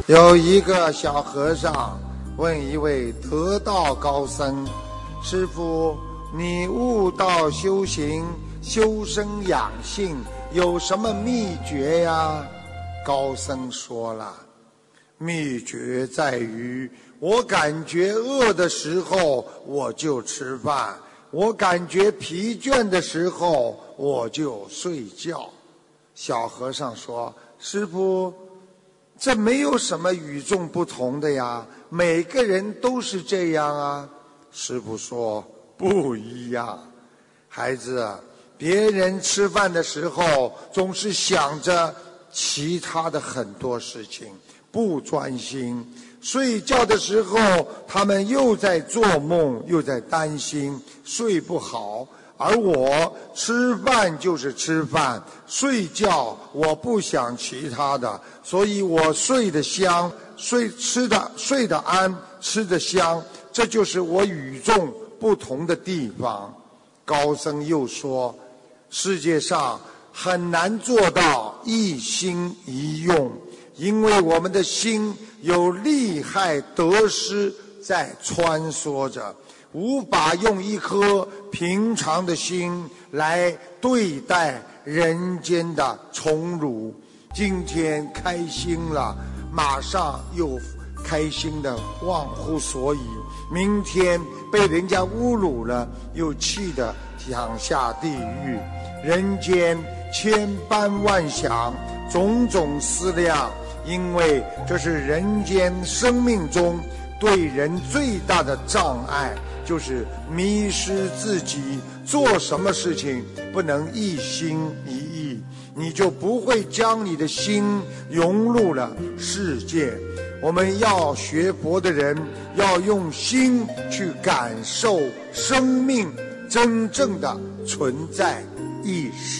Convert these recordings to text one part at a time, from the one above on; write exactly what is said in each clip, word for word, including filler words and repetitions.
有一个小和尚问一位得道高僧：师父，你悟道修行、修身养性有什么秘诀呀？高僧说了，秘诀在于我感觉饿的时候我就吃饭，我感觉疲倦的时候我就睡觉。小和尚说：师父，这没有什么与众不同的呀，每个人都是这样啊。师父说：不一样，孩子，别人吃饭的时候总是想着其他的很多事情，不专心；睡觉的时候他们又在做梦，又在担心，睡不好。而我吃饭就是吃饭，睡觉我不想其他的，所以我睡得香，睡吃的睡得安，吃得香，这就是我与众不同的地方。高僧又说，世界上很难做到一心一用，因为我们的心有利害得失在穿梭着，无法用一颗平常的心来对待人间的宠辱。今天开心了，马上又开心的忘乎所以，明天被人家侮辱了，又气得想下地狱。人间千般万想，种种思量，因为这是人间生命中对人最大的障碍，就是迷失自己，做什么事情不能一心一意，你就不会将你的心融入了世界。我们要学佛的人要用心去感受生命真正的存在意识。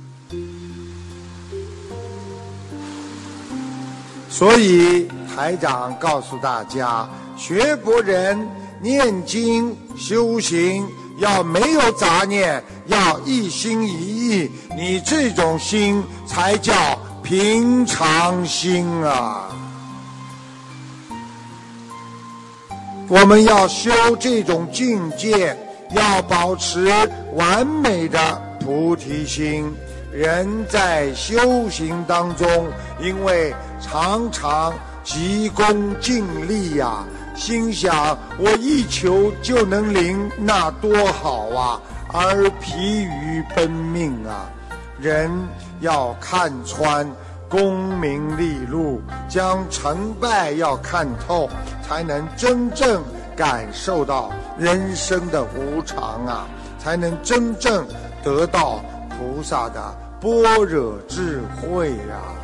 所以台长告诉大家，学佛人念经修行要没有杂念，要一心一意，你这种心才叫平常心啊。我们要修这种境界，要保持完美的菩提心。人在修行当中，因为常常急功近利呀、啊，心想我一求就能灵，那多好啊，而疲于奔命啊。人要看穿功名利禄，将成败要看透，才能真正感受到人生的无常啊，才能真正得到菩萨的般若智慧啊。